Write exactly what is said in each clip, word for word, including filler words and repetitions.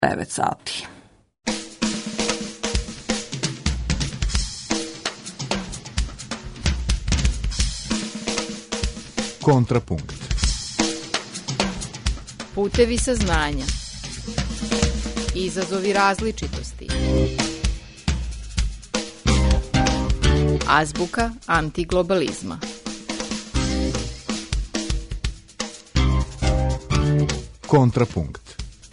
devet sati. Kontrapunkt. Putevi saznanja. Izazovi različitosti. Azbuka antiglobalizma. Kontrapunkt.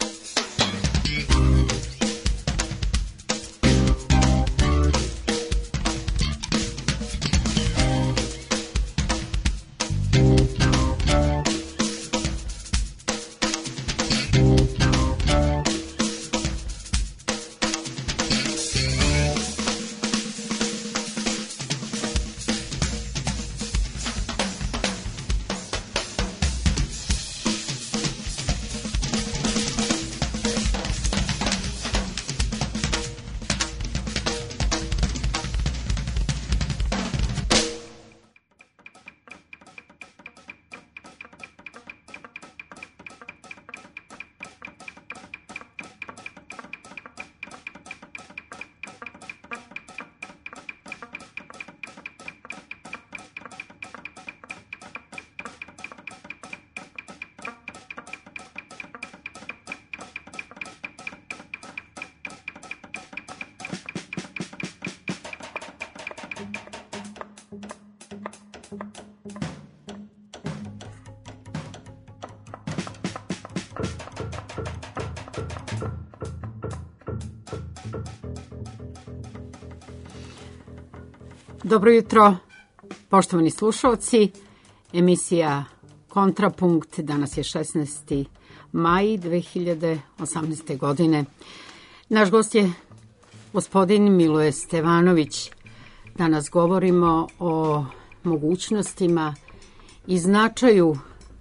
Dobro jutro, poštovani slušalci. Emisija Kontrapunkt, danas je šesnaesti maj dve hiljade osamnaeste. godine. Naš gost je gospodin Miloje Stevanović. Danas govorimo o mogućnostima i značaju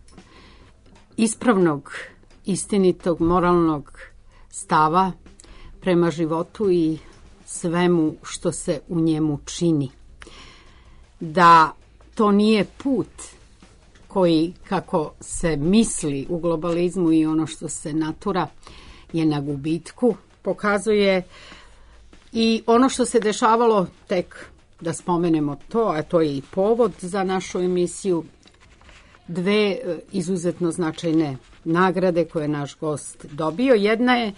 ispravnog, istinitog, moralnog stava prema životu i svemu što se u njemu čini. Da to nije put koji, kako se misli u globalizmu i ono što se natura, je na gubitku, pokazuje i ono što se dešavalo, tek da spomenemo to, a to je i povod za našu emisiju, dve izuzetno značajne nagrade koje je naš gost dobio. Jedna je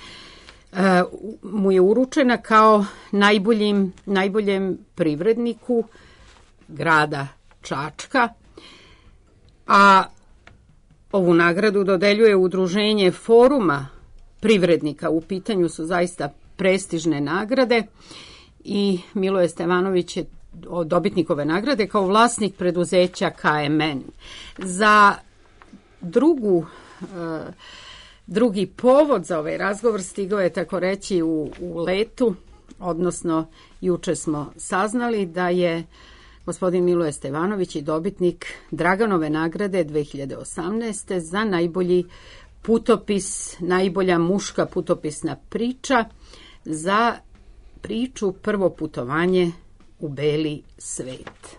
mu je uručena kao najboljim, najboljem privredniku grada Čačka, a ovu nagradu dodeljuje udruženje Foruma privrednika. U pitanju su zaista prestižne nagrade i Miloje Stevanović je dobitnik ove nagrade kao vlasnik preduzeća K M N. Za drugu Drugi povod za ovaj razgovor stigao je, tako reći, u, u letu, odnosno juče smo saznali da je gospodin Miloje Stevanović i dobitnik Draganove nagrade dve hiljade osamnaeste. za najbolji putopis, najbolja muška putopisna priča za priču Prvo putovanje u beli svet.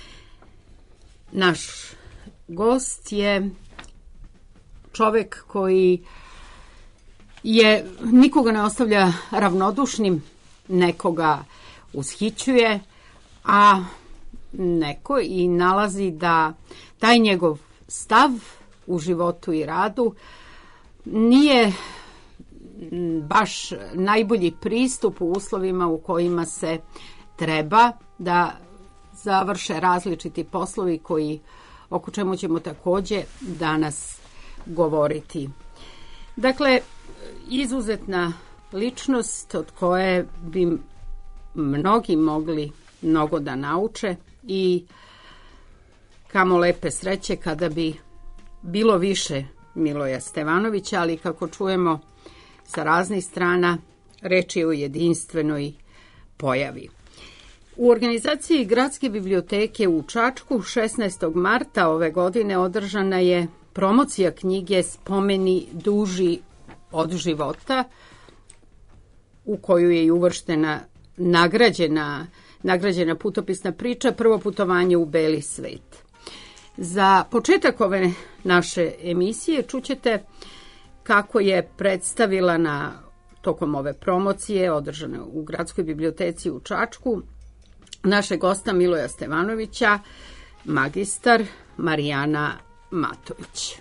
Naš gost je čovek koji je, nikoga ne ostavlja ravnodušnim, nekoga ushićuje, a neko i nalazi da taj njegov stav u životu i radu nije baš najbolji pristup u uslovima u kojima se treba da završe različiti poslovi koji, oko čemu ćemo takođe danas govoriti. Dakle, izuzetna ličnost od koje bi mnogi mogli mnogo da nauče i kamo lepe sreće kada bi bilo više Miloja Stevanovića, ali kako čujemo sa raznih strana, reč je o jedinstvenoj pojavi. U organizaciji Gradske biblioteke u Čačku šesnaestog marta ove godine održana je promocija knjige Spomeni duži od života, u koju je i uvrštena nagrađena, nagrađena putopisna priča Prvo putovanje u beli svet. Za početak ove naše emisije čućete kako je predstavila na tokom ove promocije održane u Gradskoj biblioteci u Čačku našeg gosta Miloja Stevanovića, magistar Marijana Matović.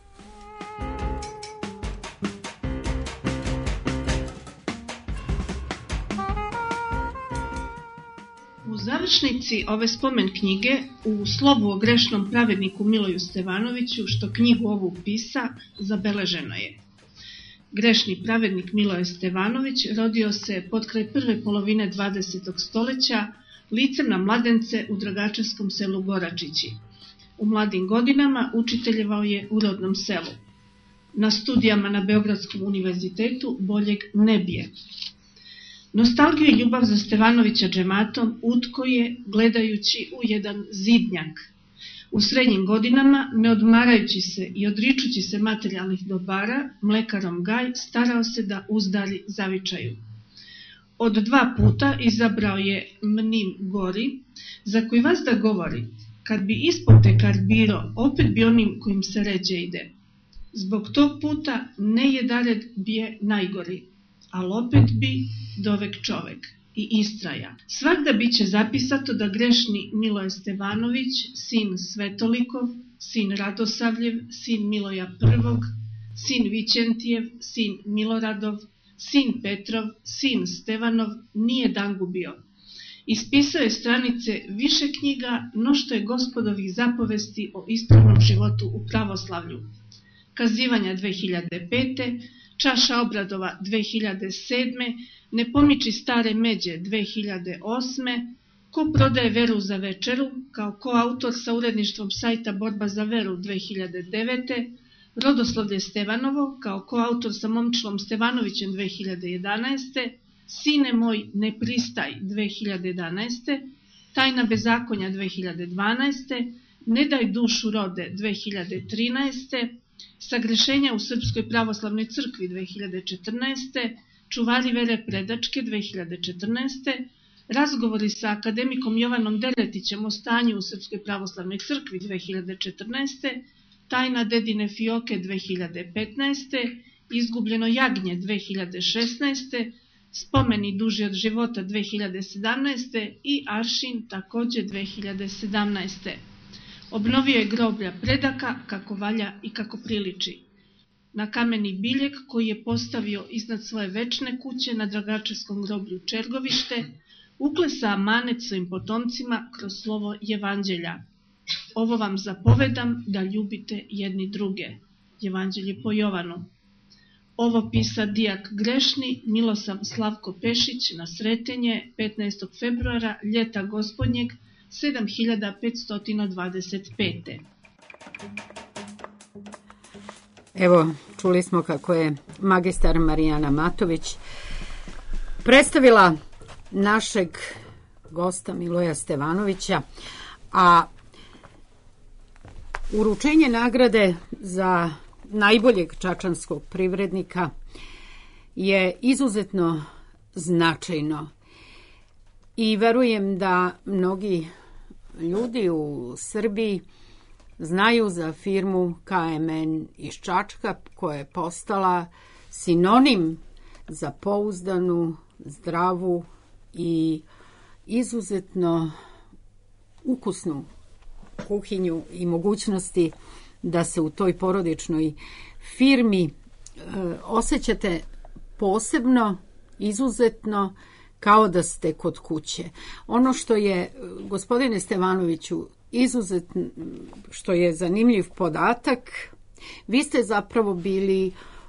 U završnici ove spomen knjige u slovu o grešnom pravedniku Miloju Stevanoviću, što knjigu ovu pisa, zabeleženo je: grešni pravednik Miloje Stevanović rodio se pod kraj prve polovine dvadesetog stoleća licem na mladence u Dragačevskom selu Goračići. U mladim godinama učiteljevao je u rodnom selu. Na studijama na Beogradskom univerzitetu boljeg ne bije. Nostalgiju i ljubav za Stevanovića džematom utko je gledajući u jedan zidnjak. U srednjim godinama, ne odmarajući se i odričući se materijalnih dobara, mlekarom Gaj starao se da uzdari zavičaju. Od dva puta izabrao je Mnim Gori, za koji vas da govori, kad bi ispod tekar biro, opet bi onim kojim se ređe ide. Zbog tog puta ne jedared bije najgori, al opet bi dovek čovek i istraja. Svakda biće zapisato da grešni Miloje Stevanović, sin Svetolikov, sin Radosavljev, sin Miloja Prvog, sin Vićentijev, sin Miloradov, sin Petrov, sin Stevanov, nije dan gubio. Ispisao je stranice više knjiga no što je gospodovih zapovesti o ispravnom životu u pravoslavlju. Kazivanja dve hiljade pete, Čaša obradova dve hiljade sedme, Ne pomiči stare međe dve hiljade osme, Ko prodaje veru za večeru, kao koautor sa uredništvom sajta Borba za veru dve hiljade devete, Rodoslavlje Stevanovo, kao koautor sa Momčilom Stevanovićem dve hiljade jedanaeste, Sine moj ne pristaj dve hiljade jedanaeste, Tajna bezakonja dve hiljade dvanaeste, Ne daj dušu rode dve hiljade trinaeste, Sagrešenja u Srpskoj pravoslavnoj crkvi dve hiljade četrnaeste, Čuvari vere predačke dve hiljade četrnaeste, Razgovori sa akademikom Jovanom Deretićem o stanju u Srpskoj pravoslavnoj crkvi dve hiljade četrnaeste, Tajna dedine Fioke dve hiljade petnaeste, Izgubljeno jagnje dve hiljade šesnaeste, Spomeni duži od života dve hiljade sedamnaeste i Aršin takođe dve hiljade sedamnaeste. Obnovio je groblja predaka kako valja i kako priliči. Na kameni biljeg koji je postavio iznad svoje večne kuće na Dragačevskom groblju Čergovište, uklesa amanet svojim potomcima kroz slovo Evanđelja. Ovo vam zapovedam da ljubite jedni druge. Evanđelje po Jovanu. Ovo pisa dijak grešni Milosav Slavko Pešić na Sretenje petnaestog februara ljeta gospodnjeg sedam hiljada petsto dvadeset pete. Evo, čuli smo kako je magistar Marijana Matović predstavila našeg gosta Miloja Stevanovića, a uručenje nagrade za najboljeg čačanskog privrednika je izuzetno značajno i verujem da mnogi ljudi u Srbiji znaju za firmu K M N iz Čačka, koja je postala sinonim za pouzdanu, zdravu i izuzetno ukusnu kuhinju i mogućnosti da se u toj porodičnoj firmi e, osjećate posebno, izuzetno, kao da ste kod kuće. Ono što je, gospodine Stevanoviću, izuzetno, što je zanimljiv podatak, vi ste zapravo bili e,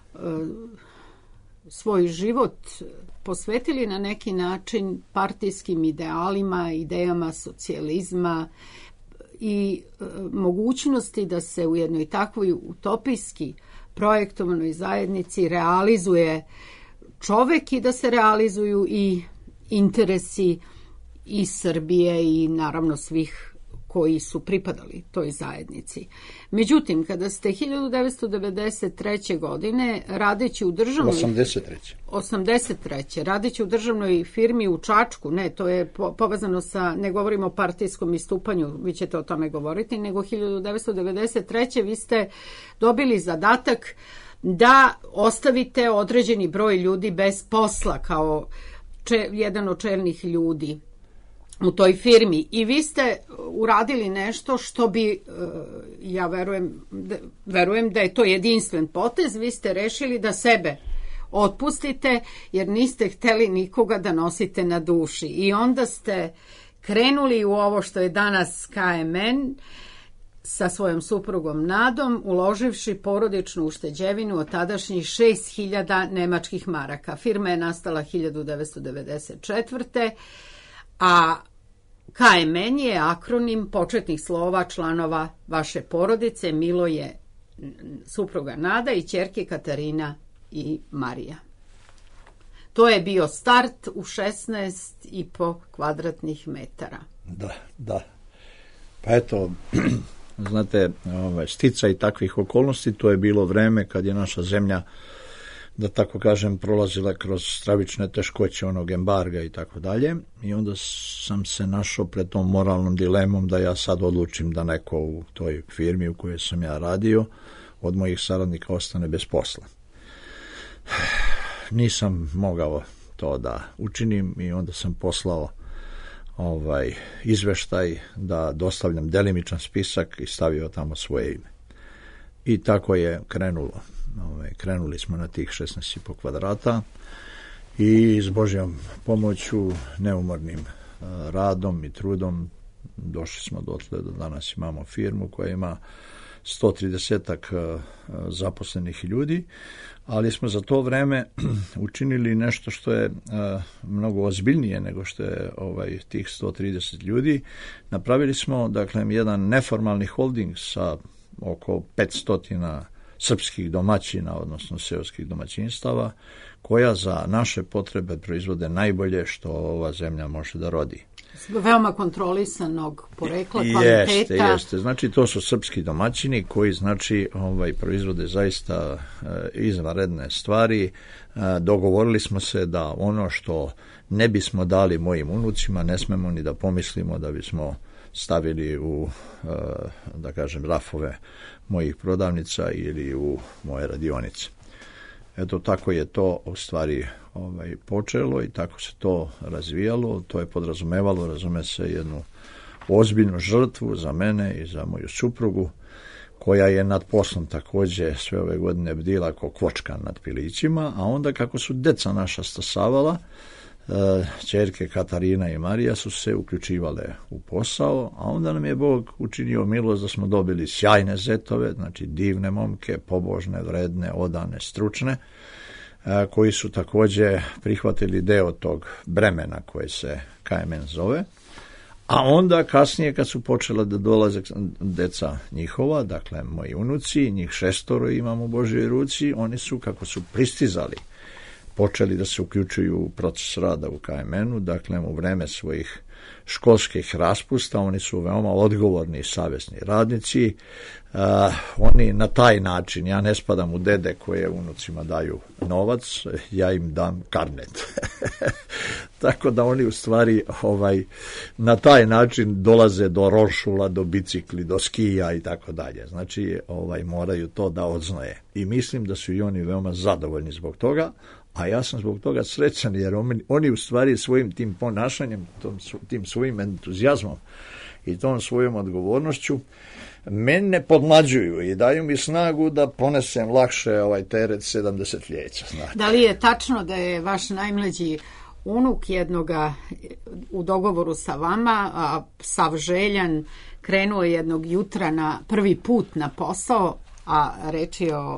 svoj život posvetili na neki način partijskim idealima, idejama socijalizma i e, mogućnosti da se u jednoj takvoj utopijski projektovanoj zajednici realizuje čovek i da se realizuju i interesi i Srbije i naravno svih koji su pripadali toj zajednici. Međutim, kada ste hiljadu devetsto devedeset treće. godine radeći u državnoj... osamdeset treće. osamdeset treće. radeći u državnoj firmi u Čačku, ne, to je povezano sa, ne govorimo o partijskom istupanju, vi ćete o tome govoriti, nego hiljadu devetsto devedeset treće. vi ste dobili zadatak da ostavite određeni broj ljudi bez posla kao če, jedan od čelnih ljudi u toj firmi. I vi ste uradili nešto što bi, ja verujem, verujem da je to jedinstven potez, vi ste rešili da sebe otpustite jer niste hteli nikoga da nosite na duši. I onda ste krenuli u ovo što je danas K M N sa svojom suprugom Nadom, uloživši porodičnu ušteđevinu od tadašnjih šest hiljada nemačkih maraka. Firma je nastala hiljadu devetsto devedeset četvrte. A K M N je akronim početnih slova članova vaše porodice. Milo je supruga Nada i ćerke Katarina i Marija. To je bio start u šesnaest i po kvadratnih metara. Da, da. Pa eto, znate, ovaj, sticaj takvih okolnosti, to je bilo vreme kad je naša zemlja, da tako kažem, prolazila kroz stravične teškoće onog embarga i tako dalje. I onda sam se našao pred tom moralnom dilemom da ja sad odlučim da neko u toj firmi u kojoj sam ja radio od mojih saradnika ostane bez posla. Nisam mogao to da učinim i onda sam poslao ovaj izveštaj da dostavljam delimičan spisak i stavio tamo svoje ime. I tako je krenulo. Ovaj, krenuli smo na tih šesnaest i po kvadrata i s Božjom pomoću, neumornim uh, radom i trudom došli smo dotle da danas imamo firmu koja ima sto trideset uh, zaposlenih ljudi, ali smo za to vreme učinili nešto što je uh, mnogo ozbiljnije nego što je ovaj, tih sto trideset ljudi. Napravili smo, dakle, jedan neformalni holding sa oko petsto srpskih domaćina, odnosno seoskih domaćinstava, koja za naše potrebe proizvode najbolje što ova zemlja može da rodi. Veoma kontrolisanog porekla, kvaliteta. Jeste, jeste. Znači, to su srpski domaćini koji, znači, ovaj, proizvode zaista e, izvanredne stvari. E, dogovorili smo se da ono što ne bismo dali mojim unucima, ne smemo ni da pomislimo da bismo stavili u, e, da kažem, rafove mojih prodavnica ili u moje radionice. Eto, tako je to u stvari ovaj, počelo i tako se to razvijalo. To je podrazumevalo, razume se, jednu ozbiljnu žrtvu za mene i za moju suprugu, koja je nad poslom takođe sve ove godine bdila ko kvočka nad pilićima, a onda kako su deca naša stasavala, ćerke Katarina i Marija su se uključivale u posao, a onda nam je Bog učinio milost da smo dobili sjajne zetove, znači divne momke, pobožne, vredne, odane, stručne, koji su takođe prihvatili deo tog bremena koje se K M N zove. A onda kasnije kad su počela da dolaze deca njihova, dakle moji unuci, njih šestoro imam u Božjoj ruci, oni su, kako su pristizali, počeli da se uključuju u proces rada u K M N-u, dakle u vreme svojih školskih raspusta, oni su veoma odgovorni i savjesni radnici. Uh, oni na taj način, ja ne spadam u dede koje unucima daju novac, ja im dam karnet. Tako da oni u stvari ovaj, na taj način dolaze do rošula, do bicikli, do skija i tako dalje. Znači ovaj, moraju to da odznoje. I mislim da su i oni veoma zadovoljni zbog toga, a ja sam zbog toga srećan jer oni, oni u stvari svojim tim ponašanjem, tom, tim svojim entuzijazmom i tom svojom odgovornošću mene podmlađuju i daju mi snagu da ponesem lakše ovaj teret sedamdeset ljeća. Znate. Da li je tačno da je vaš najmlađi unuk jednoga u dogovoru sa vama, a sav željan, krenuo jednog jutra na prvi put na posao, a reč je o,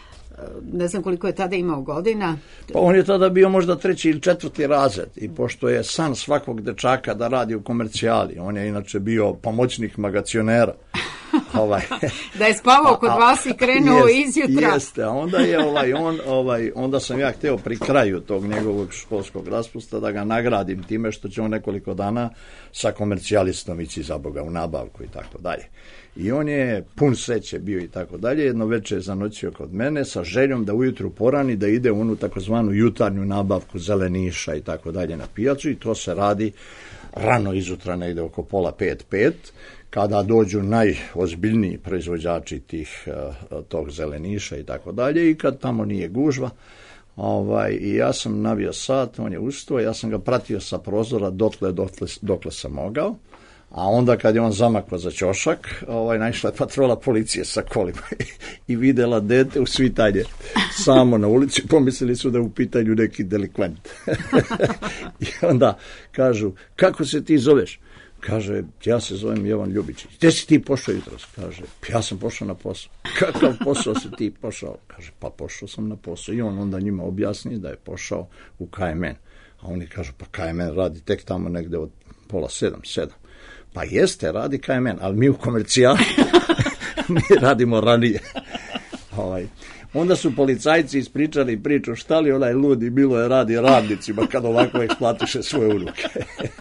ne znam koliko je tada imao godina. Pa on je tada bio možda treći ili četvrti razred i pošto je san svakog dečaka da radi u komercijali, on je inače bio pomoćnik magacionera. Ovaj. Da je spavao kod vas i krenuo jest, izjutra. Jeste, a onda je ovaj, on, ovaj, onda sam ja hteo pri kraju tog njegovog školskog raspusta da ga nagradim time što će on nekoliko dana sa komercijalistom ići za Boga u nabavku i tako dalje. I on je pun sreće bio i tako dalje. Jedno večer je zanoćio kod mene sa željom da ujutru porani da ide u onu takozvanu jutarnju nabavku zeleniša i tako dalje na pijacu i to se radi rano izutra negde oko pola pet, pet, kada dođu najozbiljniji proizvođači tih, tog zeleniša i tako dalje, i kad tamo nije gužva. Ovaj, I ja sam navio sat, on je ustao, ja sam ga pratio sa prozora dotle, dotle, dokle sam mogao, a onda kad je on zamakao za ćošak, ovaj, naišla je patrola policije sa kolima i videla dete u svitanje samo na ulici, pomislili su da je u pitanju neki delikvent. I onda kažu, kako se ti zoveš? Kaže, ja se zovem Jovan Ljubičić. Gde si ti pošao jutros? Kaže, ja sam pošao na posao. Kakav posao si ti pošao? Kaže, pa pošao sam na posao. I on onda njima objasni da je pošao u K M N. A oni kažu, pa K M N radi tek tamo negde od pola sedam, sedam. Pa jeste, radi K M N, ali mi u komercijali mi radimo ranije. Ovaj. Onda su policajci ispričali priču šta li onaj ludi bilo je radi radnicima kad ovako eksploatiše svoje unuke.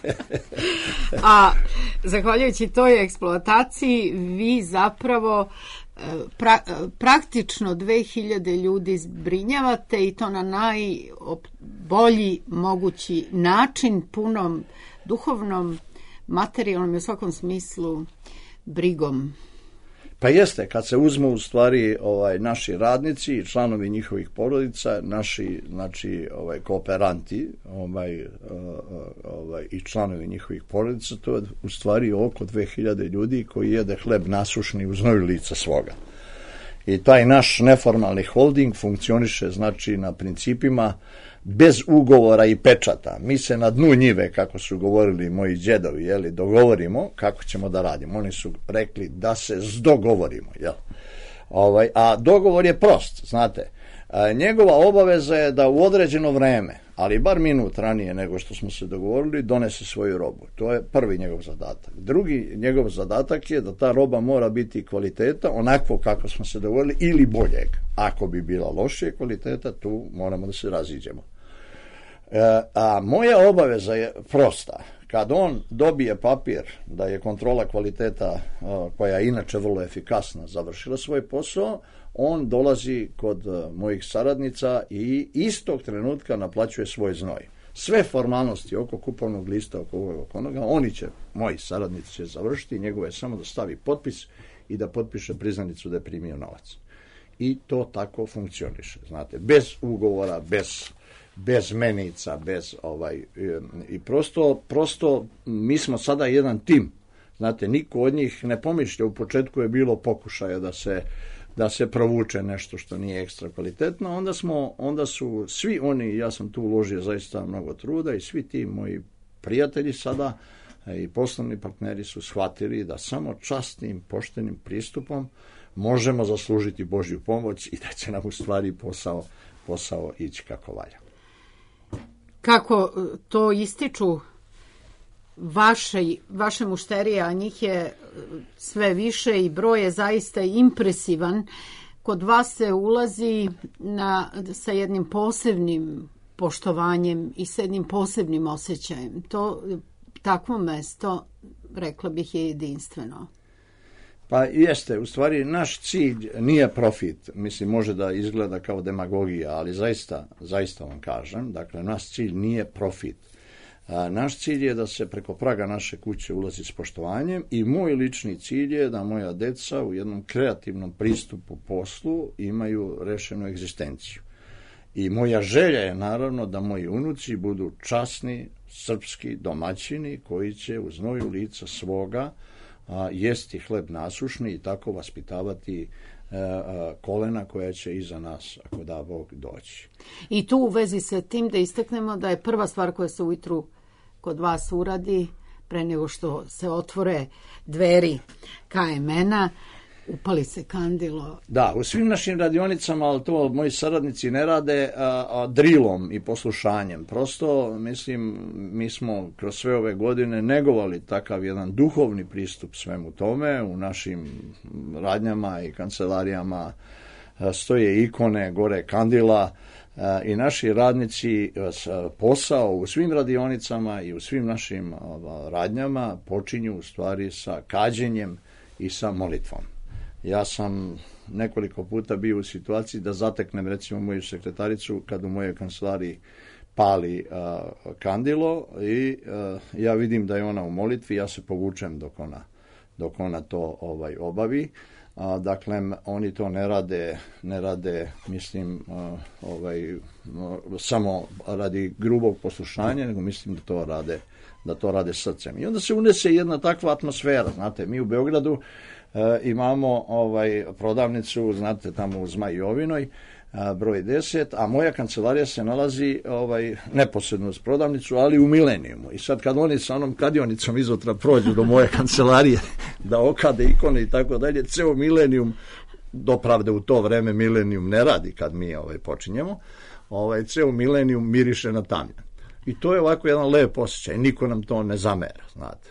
A zahvaljujući toj eksploataciji vi zapravo pra, praktično dve hiljade ljudi zbrinjavate i to na najbolji mogući način, punom duhovnom, materijalnom i u svakom smislu brigom. Pa jeste, kad se uzmu u stvari ovaj, naši radnici i članovi njihovih porodica, naši znači, ovaj, kooperanti ovaj, ovaj, i članovi njihovih porodica, to je u stvari oko dve hiljade ljudi koji jede hleb nasušni u znoju lica svoga. I taj naš neformalni holding funkcioniše znači na principima bez ugovora i pečata. Mi se na dnu njive, kako su govorili moji djedovi, jeli, dogovorimo kako ćemo da radimo. Oni su rekli da se zdogovorimo. Jel? Ovaj, a dogovor je prost, znate. A, njegova obaveza je da u određeno vreme, ali bar minut ranije nego što smo se dogovorili, donese svoju robu. To je prvi njegov zadatak. Drugi njegov zadatak je da ta roba mora biti kvaliteta onako kako smo se dogovorili ili boljeg. Ako bi bila lošije kvaliteta, tu moramo da se raziđemo. E, a moja obaveza je prosta. Kad on dobije papir da je kontrola kvaliteta, koja je inače vrlo efikasna, završila svoj posao, on dolazi kod mojih saradnica i istog trenutka naplaćuje svoj znoj. Sve formalnosti oko kupovnog lista, oko ovoga, oko onoga, oni će, moji saradnici će završiti, njegove je samo da stavi potpis i da potpiše priznanicu da je primio novac. I to tako funkcioniše, znate, bez ugovora, bez bez menica, bez ovaj, i prosto, prosto mi smo sada jedan tim, znate, niko od njih ne pomišlja, u početku je bilo pokušaja da se, da se provuče nešto što nije ekstra kvalitetno, onda smo, onda su svi oni, ja sam tu uložio zaista mnogo truda i svi ti moji prijatelji sada i poslovni partneri su shvatili da samo časnim, poštenim pristupom možemo zaslužiti Božju pomoć i da će nam u stvari posao, posao ići kako valja. Kako to ističu vaše, vaše mušterije, a njih je sve više i broj je zaista impresivan, kod vas se ulazi na, sa jednim posebnim poštovanjem i sa jednim posebnim osjećajem. To takvo mesto, rekla bih, je jedinstveno. Pa jeste, u stvari naš cilj nije profit, mislim može da izgleda kao demagogija, ali zaista, zaista vam kažem, dakle naš cilj nije profit. A, naš cilj je da se preko praga naše kuće ulazi s poštovanjem i moj lični cilj je da moja deca u jednom kreativnom pristupu poslu imaju rešenu egzistenciju. I moja želja je naravno da moji unuci budu časni, srpski domaćini koji će u znoju lica svoga a, jesti hleb nasušni i tako vaspitavati a, a, kolena koja će iza nas, ako da Bog, doći. I tu u vezi sa tim da istaknemo da je prva stvar koja se ujutru kod vas uradi, pre nego što se otvore dveri K M N-a, upali se kandilo. Da, u svim našim radionicama, ali to moji saradnici ne rade, a, a drilom i poslušanjem. Prosto, mislim, mi smo kroz sve ove godine negovali takav jedan duhovni pristup svemu tome. U našim radnjama i kancelarijama a, stoje ikone, gore kandila, a, i naši radnici a, posao u svim radionicama i u svim našim a, radnjama počinju u stvari sa kađenjem i sa molitvom. Ja sam nekoliko puta bio u situaciji da zateknem recimo moju sekretaricu kad u mojoj kancelariji pali uh, kandilo i uh, ja vidim da je ona u molitvi, ja se povučem dok ona dok ona to ovaj obavi. A, dakle, oni to ne rade, ne rade, mislim, a, ovaj, a, samo radi grubog poslušanja, nego mislim da to rade, da to rade srcem. I onda se unese jedna takva atmosfera, znate, mi u Beogradu a, imamo ovaj prodavnicu, znate, tamo u Zmajovinoj, broj deset, a moja kancelarija se nalazi ovaj, neposredno uz prodavnicu, ali u Milenijumu. I sad kad oni sa onom kladionicom izotra prođu do moje kancelarije da okade ikone i tako dalje, ceo Milenijum, dopravde u to vreme Milenijum ne radi kad mi ovaj, počinjemo, ovaj, ceo Milenijum miriše na tamjan. I to je ovako jedan lep osjećaj, niko nam to ne zamera, znate.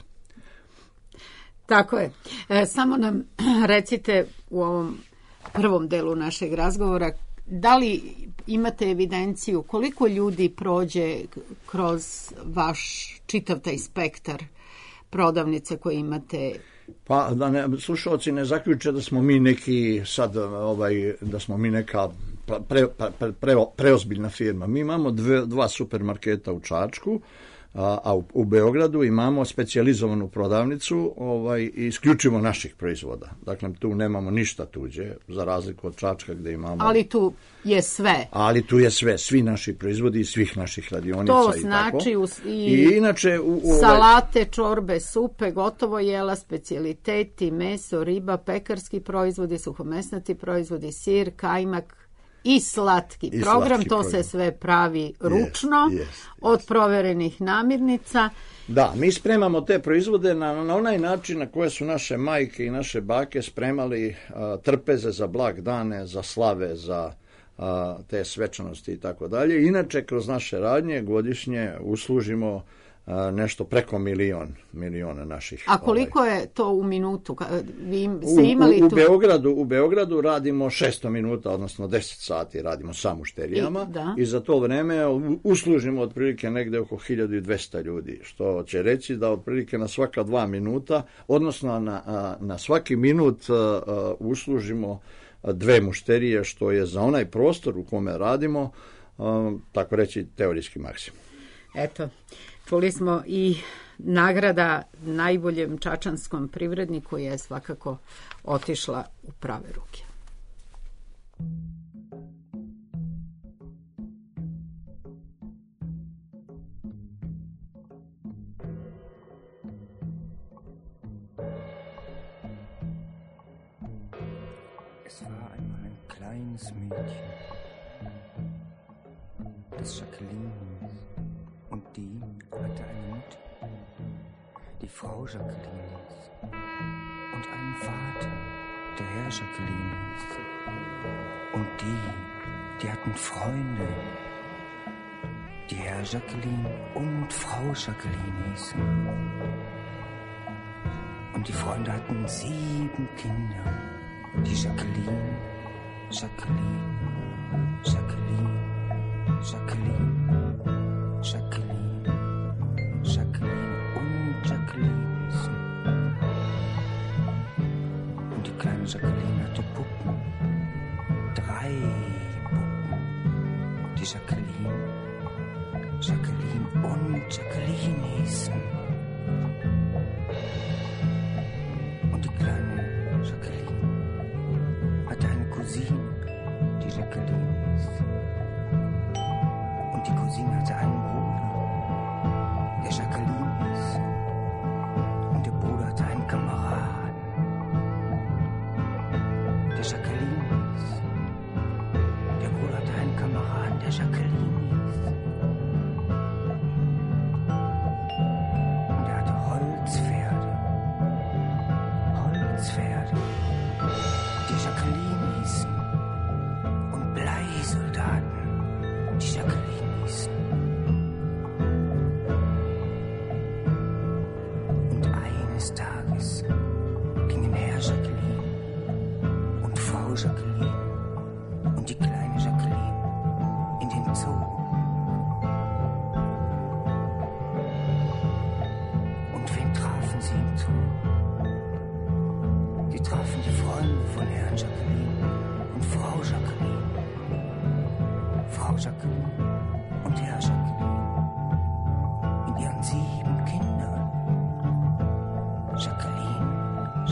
Tako je. E, samo nam recite u ovom prvom delu našeg razgovora, da li imate evidenciju koliko ljudi prođe kroz vaš čitav taj spektar prodavnice koje imate? Pa da ne, slušalci ne zaključe da smo mi neki sad, ovaj, da smo mi neka pre, pre, pre, preozbiljna firma. Mi imamo dve, dva supermarketa u Čačku, a, a u, u Beogradu imamo specijalizovanu prodavnicu ovaj, isključivo naših proizvoda. Dakle, tu nemamo ništa tuđe, za razliku od Čačka gde imamo... Ali tu je sve. Ali tu je sve, svi naši proizvodi i svih naših radionica to i znači tako. Us, i, I inače... U, u salate, čorbe, supe, gotovo jela, specijaliteti, meso, riba, pekarski proizvodi, suhomesnati proizvodi, sir, kajmak, i slatki I program, slatki to program. se sve pravi ručno, yes, yes, yes. od proverenih namirnica. Da, mi spremamo te proizvode na, na onaj način na koje su naše majke i naše bake spremali a, trpeze za blagdane, za slave, za a, te svečanosti i tako dalje. Inače, kroz naše radnje godišnje uslužimo a, nešto preko milion, miliona naših. A koliko ovaj, je to u minutu? Vi ste imali u, u, u tu... Beogradu, u Beogradu radimo šesto minuta, odnosno deset sati radimo sa mušterijama i, i za to vreme uslužimo otprilike negde oko hiljadu dvesta ljudi, što će reći da otprilike na svaka dva minuta, odnosno na, na svaki minut uslužimo dve mušterije, što je za onaj prostor u kome radimo, tako reći, teorijski maksimum. Eto, čuli smo i nagrada najboljem čačanskom privredniku je svakako otišla u prave ruke. Es war einmal ein kleines Mädchen, das Jacqueline hieß, und die hatte eine Mutter, die Frau Jacqueline hieß, und einen Vater, der Herr Jacqueline hieß. Und die, die hatten Freunde, die Herr Jacqueline und Frau Jacqueline hießen. Und die Freunde hatten sieben Kinder, die Jacqueline, Jacqueline, Jacqueline, Jacqueline, Jacqueline, Jacqueline und Jacqueline hießen. Und die kleine Jacqueline hatte Puppen, drei Puppen, die Jacqueline, Jacqueline und Jacqueline hießen. Und die kleine Jacqueline hatte eine Cousine, die Jacqueline hieß. Und die Cousine hatte einen Bruder, der Jacqueline hieß. Und der Bruder hatte einen Kameraden, der Jacqueline hieß. Der Bruder hatte einen Kameraden, der Jacqueline hieß. Und er hatte Holzpferde, Holzpferde, die Jacqueline hießen. Und Bleisoldaten, die Jacqueline hießen. Und eines Tages gingen Herr Jacqueline und Frau Jacqueline und die kleine Jacqueline in den Zoo. Und wen trafen sie im Zoo? Sie trafen die Freunde von Herrn Jacqueline und Frau Jacqueline. Frau Jacqueline und Herr Jacqueline mit ihren sieben Kindern. Jacqueline,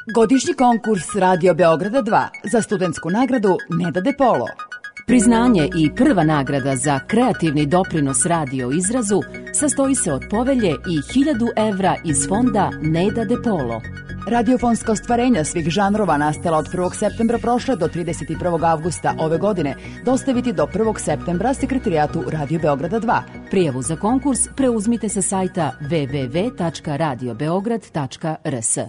Godišnji konkurs Radio Beograda dva za studentsku nagradu Neda De Polo. Priznanje i prva nagrada za kreativni doprinos radio izrazu sastoji se od povelje i hiljadu evra iz fonda Neda De Polo. Radiofonska ostvarenja svih žanrova nastala od prvog septembra prošle do trideset prvog avgusta ove godine dostaviti do prvog septembra sekretarijatu Radio Beograda dva. Prijavu za konkurs preuzmite sa sajta w w w tačka radio beograd tačka r s.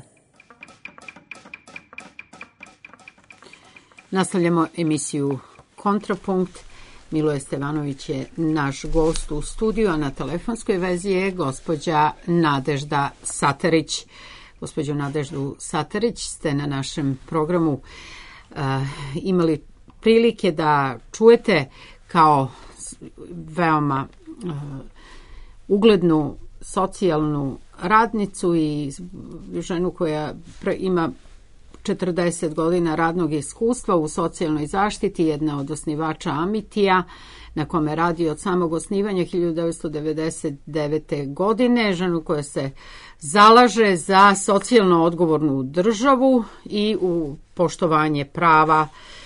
Nastavljamo emisiju Kontrapunkt. Miloje Stevanović je naš gost u studiju, a na telefonskoj vezi je gospođa Nadežda Satarić. Gospođo Nadeždu Satarić, ste na našem programu uh, imali prilike da čujete kao veoma uh, uglednu socijalnu radnicu i ženu koja ima četrdeset godina radnog iskustva u socijalnoj zaštiti, jedna od osnivača Amitija, na kome radi od samog osnivanja hiljadu devetsto devedeset devete. godine, ženu koja se zalaže za socijalno odgovornu državu i u poštovanje prava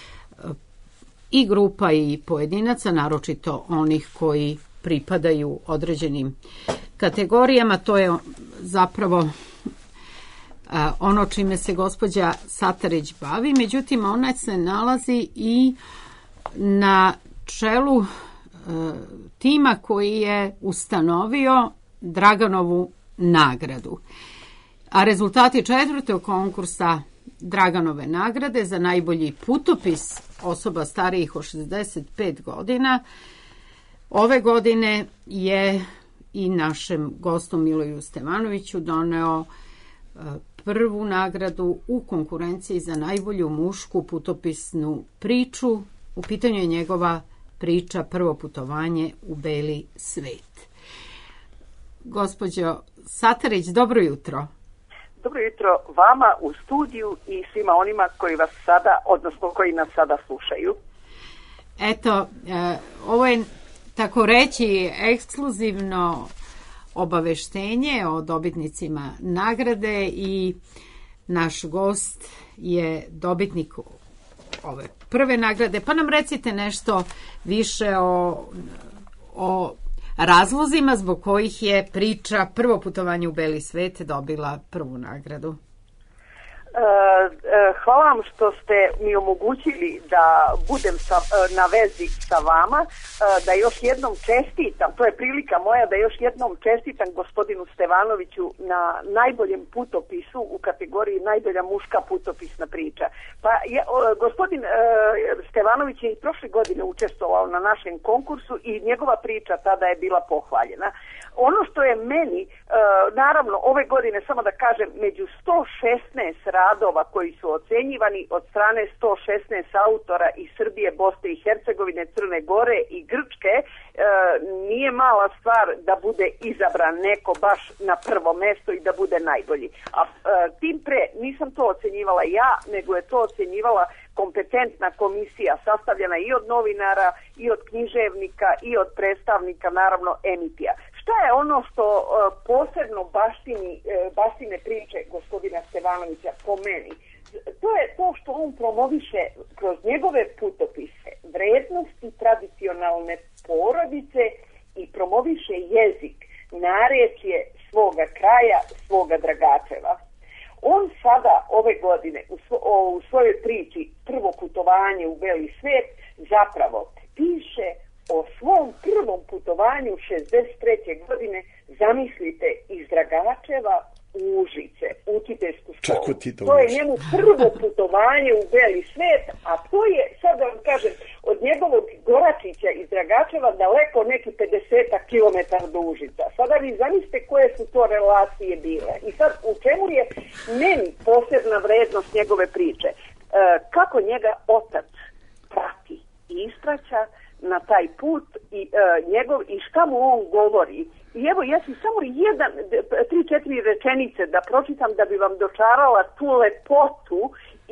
i grupa i pojedinaca, naročito onih koji pripadaju određenim kategorijama. To je zapravo ono čime se gospođa Satarić bavi, međutim ona se nalazi i na čelu e, tima koji je ustanovio Draganovu nagradu. A rezultati četvrtog konkursa Draganove nagrade za najbolji putopis osoba starijih od šezdeset pet godina ove godine je i našem gostu Miloju Stevanoviću doneo e, prvu nagradu u konkurenciji za najbolju mušku putopisnu priču. U pitanju je njegova priča Prvo putovanje u beli svet. Gospođo Satarić, dobro jutro. Dobro jutro vama u studiju i svima onima koji vas sada, odnosno koji nas sada slušaju. Eto, e, ovo je tako reći ekskluzivno obaveštenje o dobitnicima nagrade i naš gost je dobitnik ove prve nagrade. Pa nam recite nešto više o, o razlozima zbog kojih je priča Prvo putovanje u beli svet dobila prvu nagradu. Hvala vam što ste mi omogućili da budem sa, na vezi sa vama, da još jednom čestitam, to je prilika moja da još jednom čestitam gospodinu Stevanoviću na najboljem putopisu u kategoriji najbolja muška putopisna priča. Pa je, gospodin Stevanović je i prošle godine učestvovao na našem konkursu i njegova priča tada je bila pohvaljena. Ono što je meni, naravno ove godine, samo da kažem, među sto šesnaest radova koji su ocenjivani od strane sto šesnaest autora iz Srbije, Bosne i Hercegovine, Crne Gore i Grčke, nije mala stvar da bude izabran neko baš na prvo mesto i da bude najbolji. A tim pre nisam to ocenjivala ja, nego je to ocenjivala kompetentna komisija sastavljena i od novinara, i od književnika, i od predstavnika, naravno, Emitija. Šta je ono što uh, posebno baštini, uh, baštine priče gospodina Stevanovića po meni? To je to što on promoviše kroz njegove putopise vrednosti tradicionalne porodice i promoviše jezik, narečje svoga kraja, svoga Dragačeva. On sada ove godine u, svo, u svojoj priči Prvo putovanje u beli svet zapravo piše o svom prvom putovanju šezdeset treće godine, zamislite, iz Dragačeva u Užice, učiteljsku školu. To, to je njemu prvo putovanje u beli svet, a to je, sad da vam kažem, od njegovog Goračića iz Dragačeva daleko neki pedeset kilometara do Užica. Sada vi zamislite koje su to relacije bile. I sad, u čemu je meni posebna vrednost njegove priče? E, kako njega otac prati i ispraća na taj put i e, njegov i šta mu on govori. I evo, ja sam samo jedan, tri, četiri rečenice da pročitam da bi vam dočarala tu lepotu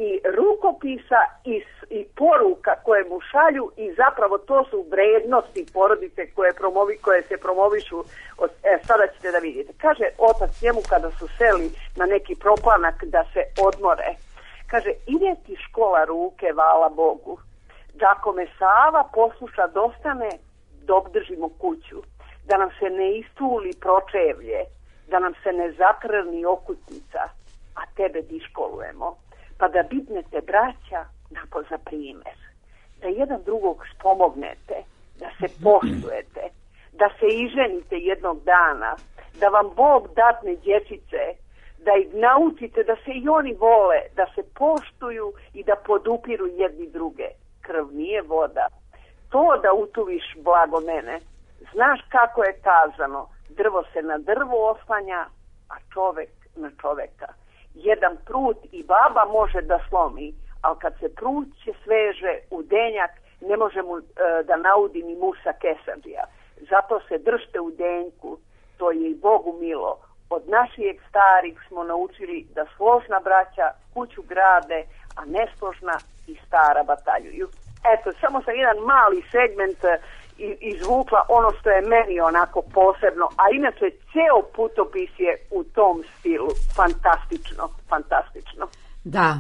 i rukopisa i, i poruka koje mu šalju i zapravo to su vrednosti porodice koje, promovi, koje se promovišu. Od, e, sada ćete da vidite. Kaže otac njemu kada su seli na neki proplanak da se odmore. Kaže, ide ti škola ruke, vala Bogu. Da ako me Sava posluša dostane, dok držimo kuću. Da nam se ne istuli pročevlje, da nam se ne zatrni okutnica, a tebe diškolujemo. Pa da bitnete braća nako za primjer. Da jedan drugog spomognete, da se poštujete, da se iženite jednog dana, da vam Bog datne dječice, da ih naučite da se i oni vole, da se poštuju i da podupiru jedni druge. Krv nije voda. To da utuviš blago mene, znaš kako je kazano, drvo se na drvo oslanja, a čovek na čoveka. Jedan prut i baba može da slomi, ali kad se prut će sveže u denjak, ne može mu e, da naudi ni musa kesandija. Zato se držte u denjku, to je i Bogu milo. Od naših starih smo naučili da složna braća kuću grade, a nesložna i stara bataljuju. Eto, samo sam jedan mali segment izvukla ono što je meni onako posebno, a inače ceo putopis je u tom stilu. Fantastično, fantastično. Da.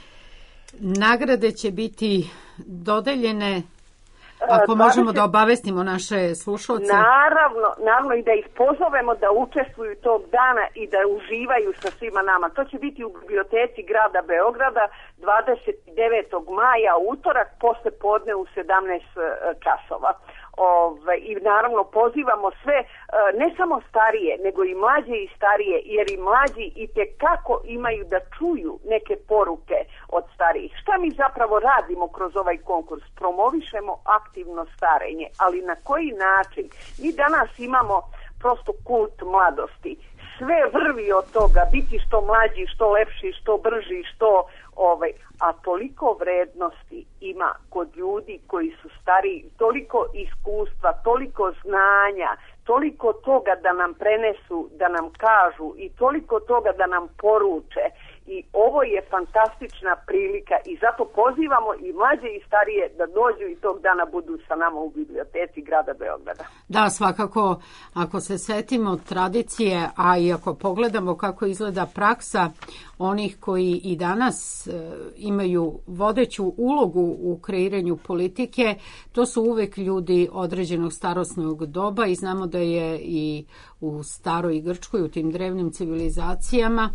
Nagrade će biti dodeljene, ako možemo da obavestimo naše slušalce. Naravno, naravno i da ih pozovemo da učestvuju tog dana i da uživaju sa svima nama. To će biti u biblioteci grada Beograda dvadeset devetog maja, utorak, posle podne u sedamnaest časova. Ove, I naravno pozivamo sve, ne samo starije, nego i mlađe i starije, jer i mlađi i tekako imaju da čuju neke poruke od starijih. Šta mi zapravo radimo kroz ovaj konkurs? Promovišemo aktivno starenje, ali na koji način? Mi danas imamo prosto kult mladosti. Sve vrvi od toga, biti što mlađi, što lepši, što brži, što ovaj, a toliko vrednosti ima kod ljudi koji su stariji, toliko iskustva, toliko znanja, toliko toga da nam prenesu, da nam kažu i toliko toga da nam poruče. I ovo je fantastična prilika i zato pozivamo i mlađe i starije da dođu i tog dana budu sa nama u biblioteci grada Beograda. Da, svakako, ako se setimo tradicije, a i ako pogledamo kako izgleda praksa onih koji i danas e, imaju vodeću ulogu u kreiranju politike, to su uvek ljudi određenog starosnog doba i znamo da je i u staroj Grčkoj, u tim drevnim civilizacijama,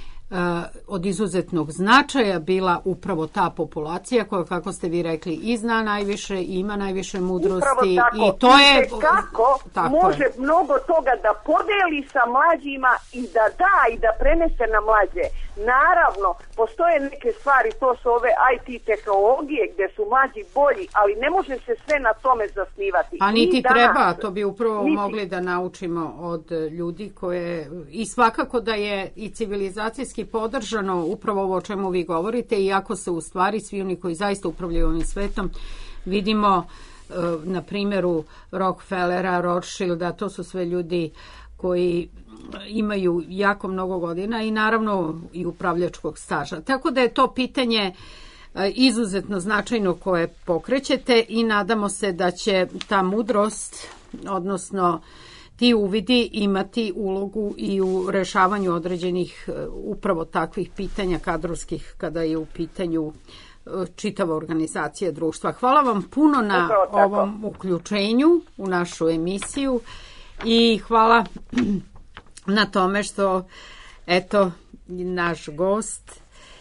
od izuzetnog značaja bila upravo ta populacija koja, kako ste vi rekli, i zna najviše, i ima najviše mudrosti. I to je kako može je. mnogo toga da podeli sa mlađima i da da i da prenese na mlađe. Naravno, postoje neke stvari, to su ove I T tehnologije gdje su mlađi bolji, ali ne može se sve na tome zasnivati. A niti danas, treba, to bi upravo niti. mogli da naučimo od ljudi koje, i svakako da je i civilizacijski podržano upravo ovo o čemu vi govorite, iako se u stvari svi oni koji zaista upravljaju ovim svetom vidimo na primjeru Rockefellera, Rothschilda, to su sve ljudi koji imaju jako mnogo godina i naravno i upravljačkog staža. Tako da je to pitanje izuzetno značajno koje pokrećete i nadamo se da će ta mudrost, odnosno ti uvidi imati ulogu i u rešavanju određenih upravo takvih pitanja kadrovskih kada je u pitanju čitava organizacija društva. Hvala vam puno na ovom uključenju u našu emisiju i hvala na tome što eto naš gost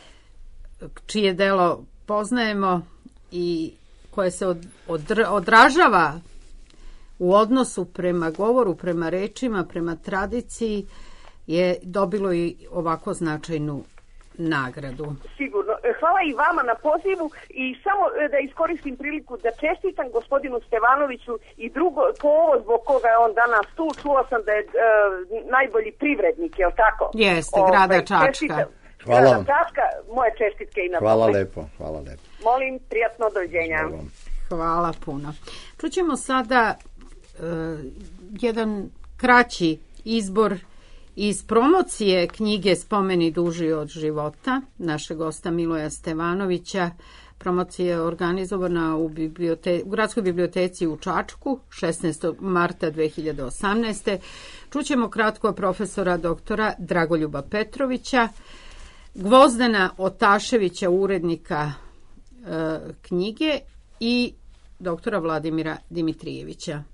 čije delo poznajemo i koje se od, odra, odražava u odnosu prema govoru, prema rečima, prema tradiciji je dobilo i ovako značajnu nagradu. Sigurno. Hvala i vama na pozivu i samo da iskoristim priliku da čestitam gospodinu Stevanoviću i drugo povod zbog koga je on danas tu. Čula sam da je e, najbolji privrednik, je li tako? Jeste, grada Čačka. Čestitam. Hvala vam. Čačka, moje čestitke i na Hvala tome. lepo, hvala lepo. Molim, prijatno dođenja. Hvala puno. Čućemo sada uh, jedan kraći izbor Iz promocije knjige Spomeni duži od života našeg gosta Miloja Stevanovića, promocija je organizovana u, bibliote... u Gradskoj biblioteci u Čačku šesnaestog marta dve hiljade osamnaeste. Čućemo kratko profesora doktora Dragoljuba Petrovića, Gvozdana Otaševića, urednika e, knjige, i doktora Vladimira Dimitrijevića.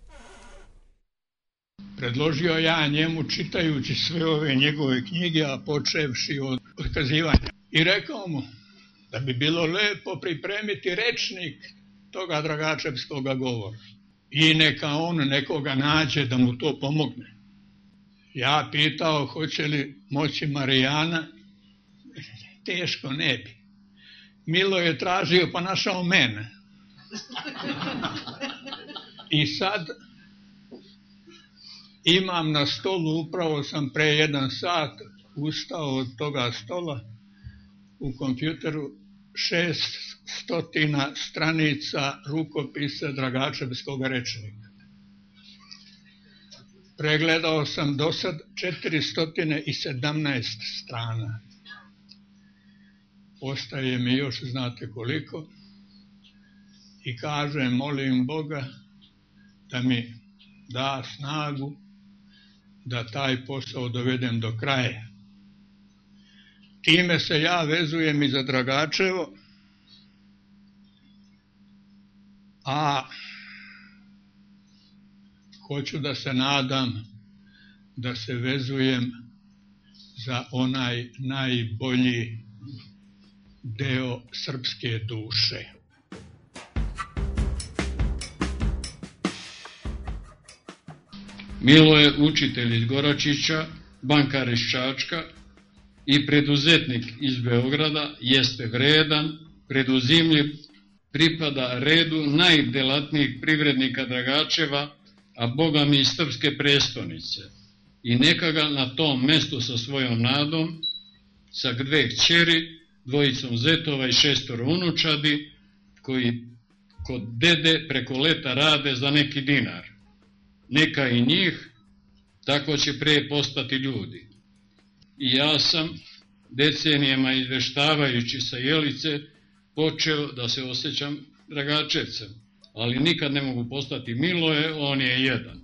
Predložio ja njemu, čitajući sve ove njegove knjige, a počevši od otkazivanja. I rekao mu da bi bilo lepo pripremiti rečnik toga Dragačevskog govora. I neka on nekoga nađe da mu to pomogne. Ja pitao hoće li moći Marijana. Teško ne bi. Milo je tražio pa našao mene. I sad imam na stolu, upravo sam pre jedan sat ustao od toga stola, u kompjuteru šest stotina stranica rukopisa Dragačevskog rečnika. Pregledao sam do sad četiristo sedamnaest strana. Ostaje mi još znate koliko i kažem, molim Boga da mi da snagu da taj posao dovedem do kraja. Time se ja vezujem i za Dragačevo, a hoću da se nadam da se vezujem za onaj najbolji deo srpske duše. Milo je učitelj iz Goračića, bankar iz Čačka i preduzetnik iz Beograda, jeste vredan, preduzimljiv, pripada redu najdelatnijih privrednika Dragačeva, a Boga mi iz srpske prestonice. I neka ga na tom mestu sa svojom nadom, sa dve kćeri, dvojicom zetova i šestoro unučadi, koji kod dede preko leta rade za neki dinar. Neka i njih, tako će pre postati ljudi. I ja sam, decenijama izveštavajući sa Jelice, počeo da se osjećam Dragačevcem, ali nikad ne mogu postati Miloje, on je jedan.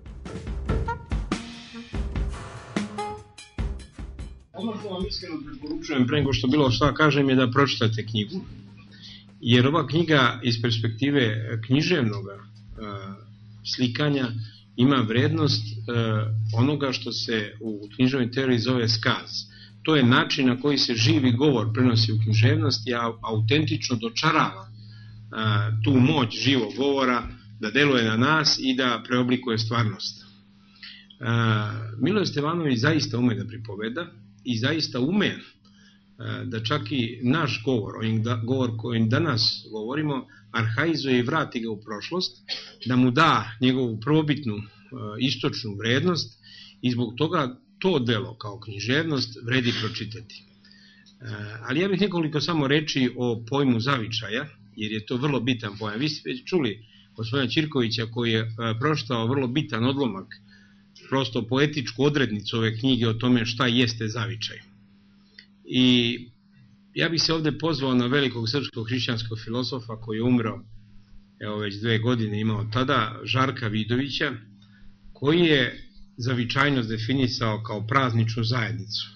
Ono što vam iskreno preporučujem, pre nego što bilo šta kažem, je da pročitate knjigu. Jer ova knjiga iz perspektive književnog slikanja ima vrednost onoga što se u književnoj teoriji zove skaz. To je način na koji se živi govor prenosi u književnost i autentično dočarava tu moć živog govora da deluje na nas i da preoblikuje stvarnost. Miloje Stevanović zaista ume da pripoveda i zaista ume da čak i naš govor, govor kojim danas govorimo, arhaizuje i vrati ga u prošlost, da mu da njegovu prvobitnu istočnu vrednost i zbog toga to delo kao književnost vredi pročitati. Ali ja bih nekoliko samo reči o pojmu zavičaja, jer je to vrlo bitan pojam. Vi ste već čuli gospodina Ćirkovića koji je pročitao vrlo bitan odlomak, prosto poetičku odrednicu ove knjige o tome šta jeste zavičaj. I ja bih se ovde pozvao na velikog srpskog hrišćanskog filosofa koji je umro, evo već dve godine imao tada, Žarka Vidovića, koji je zavičajnost definisao kao prazničnu zajednicu.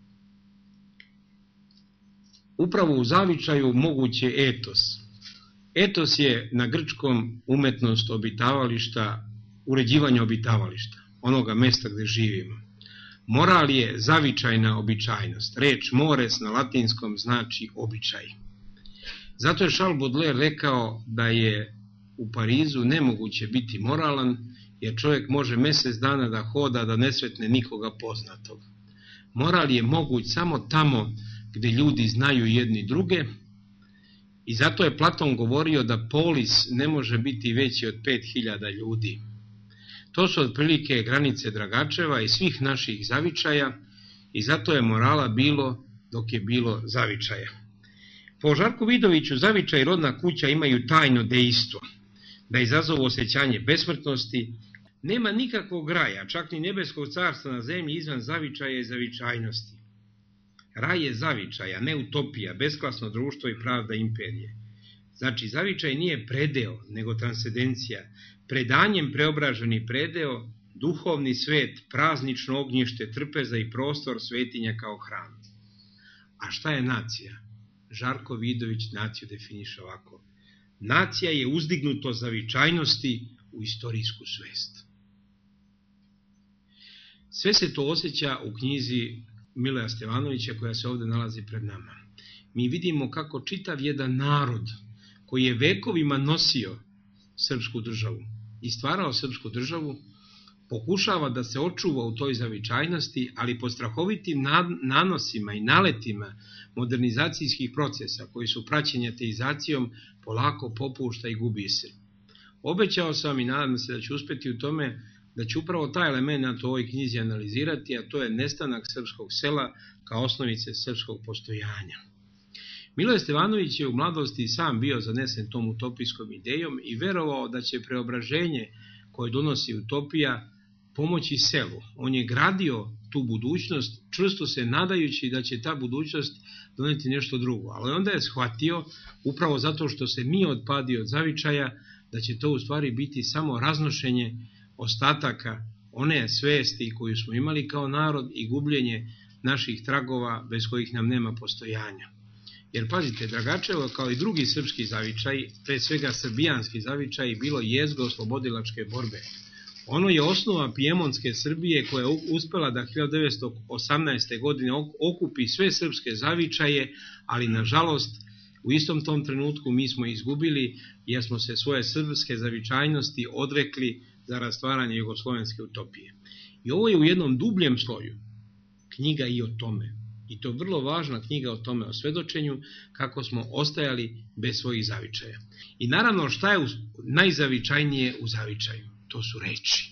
Upravo u zavičaju moguć je etos. Etos je na grčkom umetnost obitavališta, uređivanje obitavališta, onoga mesta gde živimo. Moral je zavičajna običajnost. Reč mores na latinskom znači običaj. Zato je Charles Baudelaire rekao da je u Parizu nemoguće biti moralan, jer čovjek može mesec dana da hoda da ne sretne nikoga poznatog. Moral je moguć samo tamo gde ljudi znaju jedni druge i zato je Platon govorio da polis ne može biti veći od pet hiljada ljudi. To su otprilike granice Dragačeva i svih naših zavičaja i zato je morala bilo dok je bilo zavičaja. Po Žarku Vidoviću zavičaj i rodna kuća imaju tajno dejstvo, da izazovu osjećanje besmrtnosti, Nema nikakvog raja, čak ni nebeskog carstva na zemlji izvan zavičaja i zavičajnosti. Raj je zavičaj, a ne utopija, besklasno društvo i pravda imperije. Znači, zavičaj nije predeo, nego transcendencija. Predanjem preobraženi predeo, duhovni svet, praznično ognjište, trpeza i prostor svetinja kao hram. A šta je nacija? Žarko Vidović naciju definiše ovako. Nacija je uzdignuto zavičajnosti u istorijsku svest. Sve se to osjeća u knjizi Miloja Stevanovića koja se ovde nalazi pred nama. Mi vidimo kako čitav jedan narod koji je vekovima nosio srpsku državu i stvarao srpsku državu, pokušava da se očuva u toj zavičajnosti, ali pod strahovitim nanosima i naletima modernizacijskih procesa koji su praćeni ateizacijom polako popušta i gubi se. Obećao sam i nadam se da ću uspeti u tome da ću upravo taj element u ovoj knjizi analizirati, a to je nestanak srpskog sela kao osnovice srpskog postojanja. Miloje Stevanović je u mladosti sam bio zanesen tom utopijskom idejom i verovao da će preobraženje koje donosi utopija pomoći selu. On je gradio tu budućnost, čvrsto se nadajući da će ta budućnost doneti nešto drugo. Ali onda je shvatio, upravo zato što se nije odpadio od zavičaja, da će to u stvari biti samo raznošenje ostataka one svesti koju smo imali kao narod i gubljenje naših tragova bez kojih nam nema postojanja. Jer pazite, Dragačevo kao i drugi srpski zavičaj, pre svega srbijanski zavičaj, bilo jezgo oslobodilačke borbe. Ono je osnova Pijemonske Srbije koja je uspela da hiljadu devetsto osamnaeste. godine okupi sve srpske zavičaje, ali nažalost u istom tom trenutku mi smo izgubili jer smo se svoje srpske zavičajnosti odrekli za rastvaranje jugoslovenske utopije. I ovo je u jednom dubljem sloju knjiga i o tome. I to vrlo važna knjiga o tome, o svedočenju kako smo ostajali bez svojih zavičaja. I naravno šta je najzavičajnije u zavičaju? To su reči.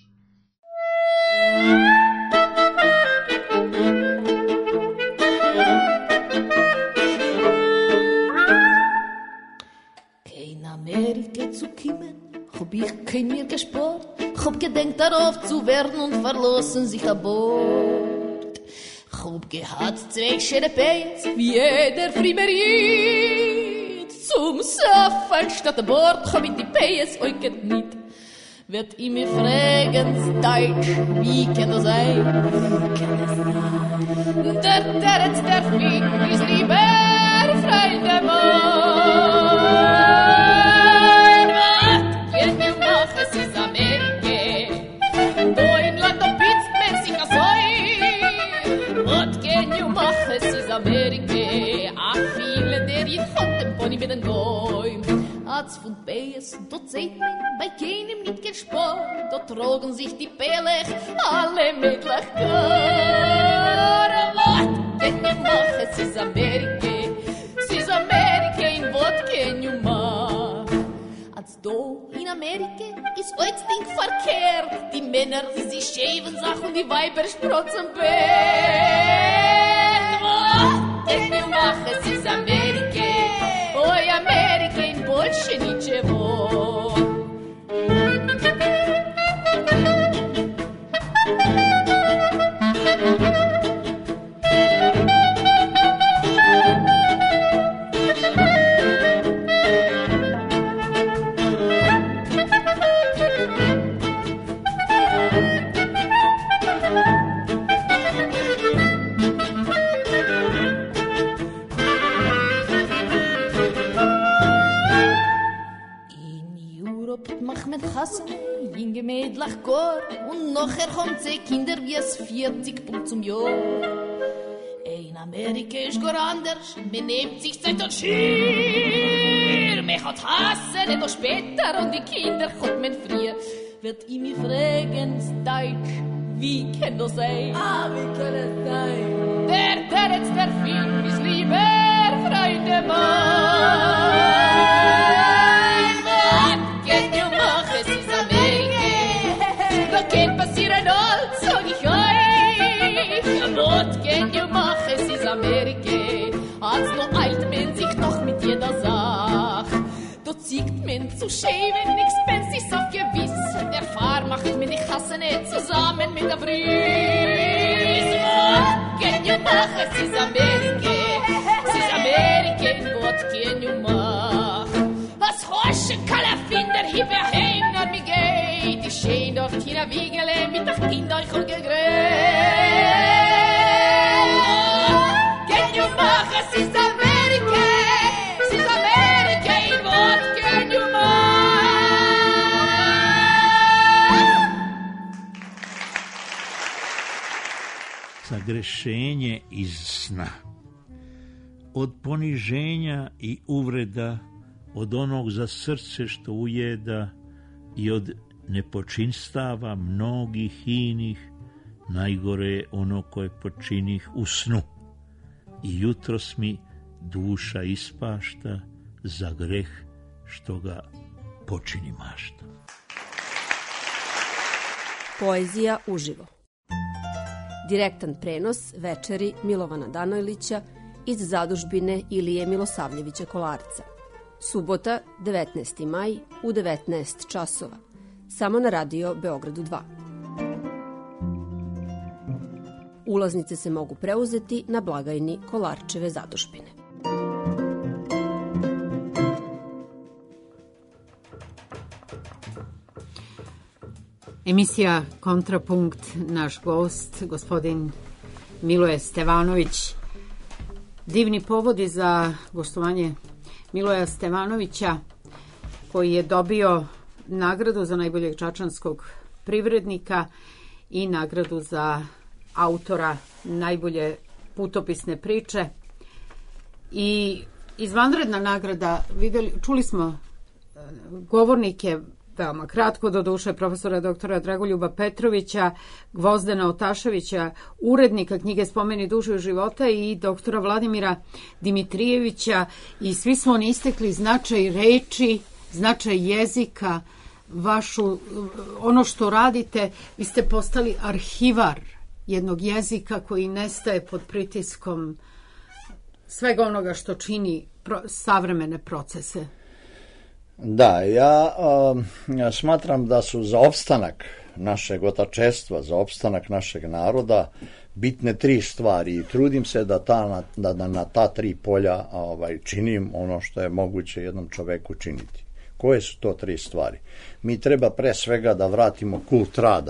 Kein Amerika zu kommen, hab ich kein mir gespart, hab gedenkt darauf zu werden und verlassen sich an Bord. Hab gehabt zwei schöne Pays, wie jeder Frimerit. Zum Saffen statt an Bord hab ich die Pays euch get nicht. Wird ihm mir fragen, Deutsch, wie kann das sein? Kann das sein? Der Terz, der Flieg, ist lieber Freunde mein. Was kann ich machen, es ist Amerika. Da in Land und Pitzt, wenn sich das soll. Was kann ich machen, es ist Amerika. Ach, viele, der ich von dem Pony mit den Gäumen. Als von Bayes, dort seht man bei keinem nicht gespart, dort trogen sich die Pelech alle möglich gar. Was kann ich machen, es ist Amerika, es ist Amerika, in was kann ich machen? Als da in Amerika ist alles Ding verkehrt, die Männer, sie schäven Sachen und die Weiber sprotzen Bett. Was kann ich machen, es ist Amerika, oi Amerika, больше ничего. Jinge Mädlach gar und nachher kommt sie Kinder wie es vierzig Punkt zum Jahr. In Amerika ist gar anders, man nimmt sich Zeit und schier. Man hat hassen, etwas später und die Kinder hat man früher. Wird ich mich fragen, Deutsch, wie kann das sein? Ah, wie kann das sein? Der, der jetzt der Film ist lieber Freunde mein. Was kann ich machen, es ist Amerika. Da kann passieren alles, sag ich euch. Was kann ich machen, es ist Amerika. Als noch eilt man sich noch mit jeder Sache. Da zieht man zu schämen, expensiv auf gewiss. Der Fahr macht mir nicht Hassanet zusammen mit der Bries. What can you machen? Es ist Amerika. Es ist Amerika. What can you machen? Was hoschen Kalafinder hier heim nach mir geht. Die schön dort hier Wiegele mit der Kinder und gegräht. Can you machen? Es ist Amerika. Es ist Amerika. What can you machen? Zagrešenje iz sna. Od poniženja i uvreda, od onog za srce što ujeda i od nepočinstava mnogih inih, najgore je ono koje počinih u snu. I jutros mi duša ispašta za greh što ga počini mašta. Poezija uživo. Direktan prenos večeri Milovana Danojlića iz zadužbine Ilije Milosavljevića Kolarca. Subota, devetnaesti maj u devetnaest časova. Samo na radio Beogradu dva. Ulaznice se mogu preuzeti na blagajni Kolarčeve zadužbine. Emisija Kontrapunkt, naš gost, gospodin Miloje Stevanović. Divni povodi za gostovanje Miloja Stevanovića, koji je dobio nagradu za najboljeg čačanskog privrednika i nagradu za autora najbolje putopisne priče. I izvanredna nagrada, videli, čuli smo govornike, veoma kratko, do duše, profesora doktora Dragoljuba Petrovića, Gvozdena Otaševića, urednika knjige Spomeni dušu života i doktora Vladimira Dimitrijevića, i svi smo oni istekli značaj reči, značaj jezika, vašu, ono što radite. Vi ste postali arhivar jednog jezika koji nestaje pod pritiskom svega onoga što čini pro, savremene procese. Da, ja, ja smatram da su za opstanak našeg otačestva, za opstanak našeg naroda bitne tri stvari i trudim se da, ta, da, da na ta tri polja ovaj, činim ono što je moguće jednom čoveku činiti. Koje su to tri stvari? Mi treba pre svega da vratimo kult rada.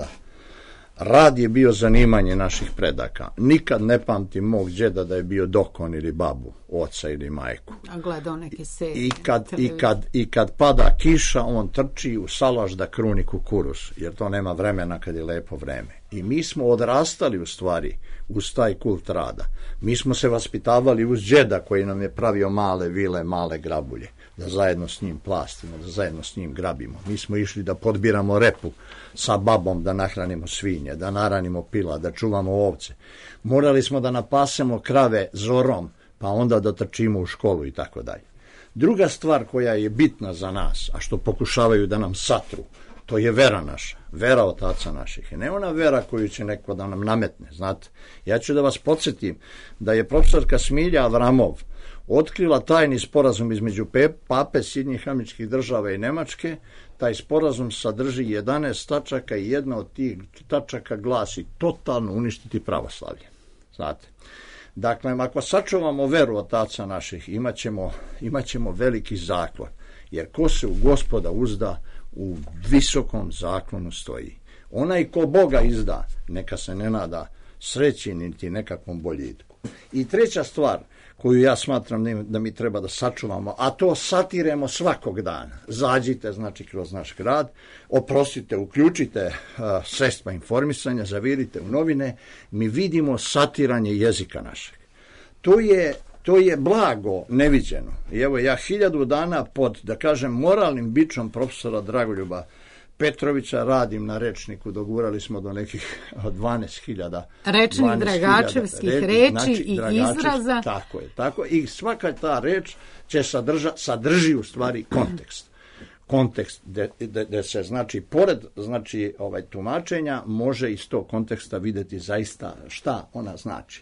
Rad je bio zanimanje naših predaka. Nikad ne pamtim mog džeda da je bio dokon ili babu, oca ili majku. A gledao neke serije. I kad, i, kad, I kad pada kiša, on trči u salaš da kruni kukuruz, jer to nema vremena kad je lepo vreme. I mi smo odrastali u stvari uz taj kult rada. Mi smo se vaspitavali uz džeda koji nam je pravio male vile, male grabulje, da zajedno s njim plastimo, da zajedno s njim grabimo. Mi smo išli da podbiramo repu sa babom, da nahranimo svinje, da naranimo pila, da čuvamo ovce. Morali smo da napasemo krave zorom, pa onda da trčimo u školu i tako dalje. Druga stvar koja je bitna za nas, a što pokušavaju da nam satru, to je vera naša, vera otaca naših. I ne ona vera koju će neko da nam nametne, znate. Ja ću da vas podsjetim da je profesorka Smilja Avramov otkrila tajni sporazum između Pape Sjedinjenih Američkih Država i Nemačke. Taj sporazum sadrži jedanaest tačaka i jedna od tih tačaka glasi totalno uništiti pravoslavlje. Znate. Dakle, ako sačuvamo veru otaca naših, imaćemo, imaćemo veliki zaklon. Jer ko se u Gospoda uzda, u visokom zaklonu stoji. Onaj ko Boga izda, neka se ne nada sreći niti nekakvom boljitku. I treća stvar koju ja smatram da mi treba da sačuvamo, a to satiremo svakog dana. Zađite, znači, kroz naš grad, oprostite, uključite uh, sredstva informisanja, zavirite u novine, mi vidimo satiranje jezika našeg. To je, to je blago neviđeno. I evo, ja hiljadu dana pod, da kažem, moralnim bičom profesora Dragoljuba Petrovića radim na rečniku, dogurali smo do nekih dvanaest hiljada. Rečnik dragačevskih reči, znači, i dragačev, izraza. Tako je, tako. I svaka ta reč će sadrža, sadrži u stvari kontekst. Kontekst gde se, znači, pored, znači, ovaj, tumačenja, može iz tog konteksta videti zaista šta ona znači.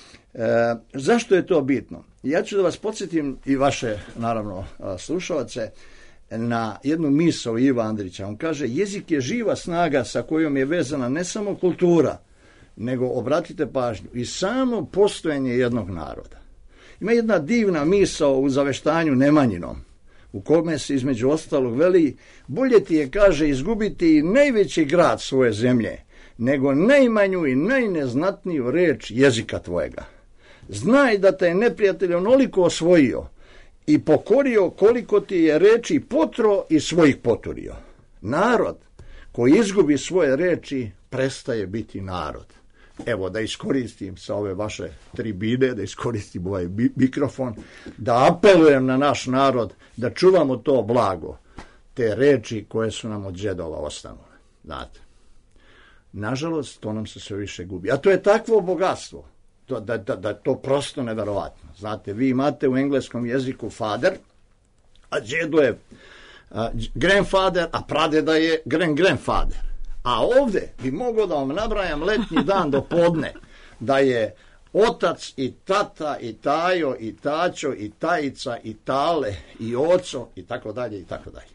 E, zašto je to bitno? Ja ću da vas podsjetim i vaše, naravno, slušalce. na jednu misao Iva Andrića. On kaže, jezik je živa snaga sa kojom je vezana ne samo kultura, nego, obratite pažnju, i samo postojanje jednog naroda. Ima jedna divna misao u Zaveštanju Nemanjinom, u kome se između ostalog veli, bolje ti je, kaže, izgubiti najveći grad svoje zemlje, nego najmanju i najneznatniju reč jezika tvojega. Znaj da te je neprijatelj onoliko osvojio i pokorio koliko ti je reči potro i svojih poturio. Narod koji izgubi svoje reči prestaje biti narod. Evo, da iskoristim sa ove vaše tribine, da iskoristim ovaj mikrofon, da apelujem na naš narod, da čuvamo to blago, te reči koje su nam od džedova ostanule. Znate, nažalost, to nam se sve više gubi. A to je takvo bogatstvo, da, da, da, da to prosto neverovatno. Znate, vi imate u engleskom jeziku father, a džedo je a, grandfather, a pradeda je grand-grandfather. A ovdje bi mogao da vam nabrajam letnji dan do podne, da je otac i tata i tajo i tačo i tajica i tale i oco i tako dalje i tako dalje.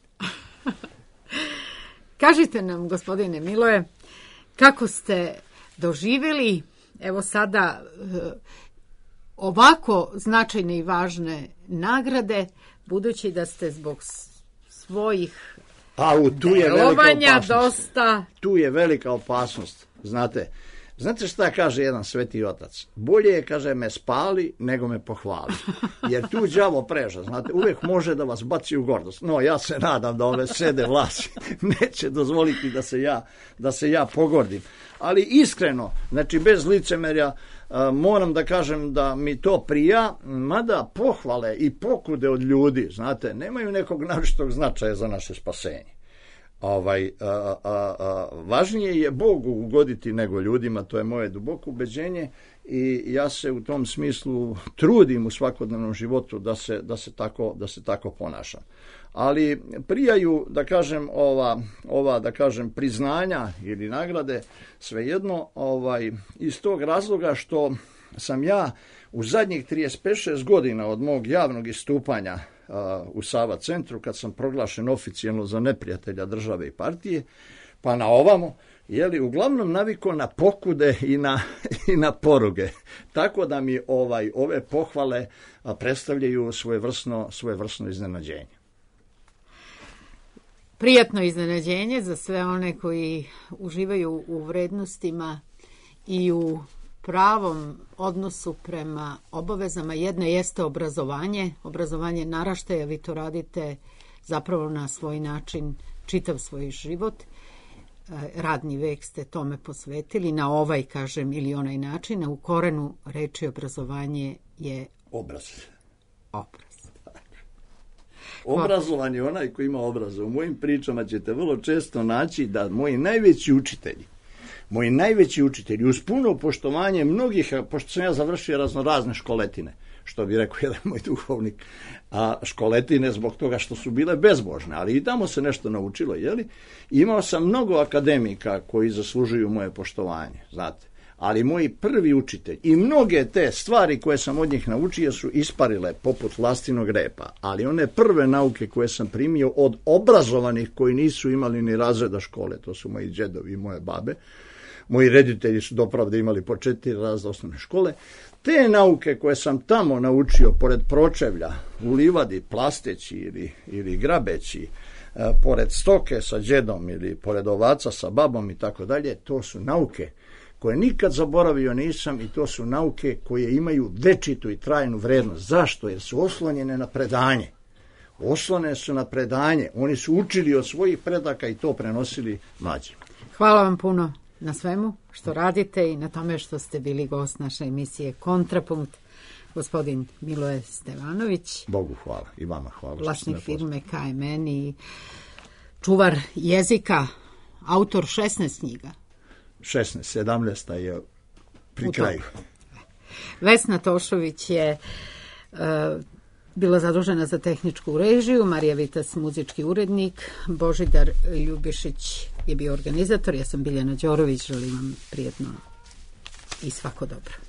Kažite nam, gospodine Miloje, kako ste doživjeli, evo sada, ovako značajne i važne nagrade, budući da ste zbog svojih A u tu je velika opasnost. Dosta... Tu je velika opasnost, znate. Znate šta kaže jedan sveti otac? Bolje je, kaže, me spali nego me pohvali. Jer tu đavo preža, znate, uvijek može da vas baci u gordost. No, ja se nadam da ove sede vlasti neće dozvoliti da se ja, da se ja pogordim. Ali iskreno, znači bez licemerja, moram da kažem da mi to prija, mada pohvale i pokude od ljudi, znate, nemaju nekog naročitog značaja za naše spasenje. Ovaj, a, a, a, važnije je Bogu ugoditi nego ljudima, to je moje duboko ubeđenje i ja se u tom smislu trudim u svakodnevnom životu da se, da se, tako, da se tako ponašam. Ali prijaju, da kažem, ova, ova da kažem, priznanja ili nagrade, svejedno, ovaj, iz tog razloga što sam ja u zadnjih trideset pet šest godina od mog javnog istupanja u Sava centru, kad sam proglašen oficijalno za neprijatelja države i partije, pa na ovamo, jeli, uglavnom naviko na pokude i na, i na poruge. Tako da mi ovaj, ove pohvale predstavljaju svojevrsno, svojevrsno iznenađenje. Prijatno iznenađenje za sve one koji uživaju u vrednostima i u pravom odnosu prema obavezama. Jedna jeste obrazovanje, obrazovanje naraštaja, vi to radite zapravo na svoj način čitav svoj život. Radni vek ste tome posvetili na ovaj, kažem, ili onaj način, a u korenu reči obrazovanje je obraz. Obraz. Obrazovan je onaj koji ima obraza. U mojim pričama ćete vrlo često naći da moji najveći učitelji, moji najveći učitelji, uz puno poštovanje mnogih, pošto sam ja završio razno razne školetine, što bi rekao jedan moj duhovnik, a školetine zbog toga što su bile bezbožne, ali i tamo se nešto naučilo, jeli? Imao sam mnogo akademika koji zaslužuju moje poštovanje, znate. Ali moji prvi učitelj i mnoge te stvari koje sam od njih naučio su isparile poput lastinog repa, ali one prve nauke koje sam primio od obrazovanih koji nisu imali ni razreda škole, to su moji džedovi i moje babe, moji reditelji su dopravde imali po četiri razreda osnovne škole, te nauke koje sam tamo naučio pored pročevlja, u livadi, plasteći ili, ili grabeći, e, pored stoke sa džedom ili pored ovaca sa babom i tako dalje, to su nauke koje nikad zaboravio nisam i to su nauke koje imaju večitu i trajnu vrednost. Zašto? Jer su oslonjene na predanje. Oslonjene su na predanje. Oni su učili od svojih predaka i to prenosili mlađima. Hvala vam puno na svemu što radite i na tome što ste bili gost naše emisije Kontrapunkt. Gospodin Miloje Stevanović. Bogu hvala i vama hvala. Vlasnik firme K M N i čuvar jezika, autor šesnaest knjiga. šesnaest, sedamnaest je pri kraju. Vesna Tošović je uh, bila zadužena za tehničku režiju, Marija Vitas muzički urednik, Božidar Ljubišić je bio organizator, ja sam Biljana Đorović, želim vam prijetno i svako dobro.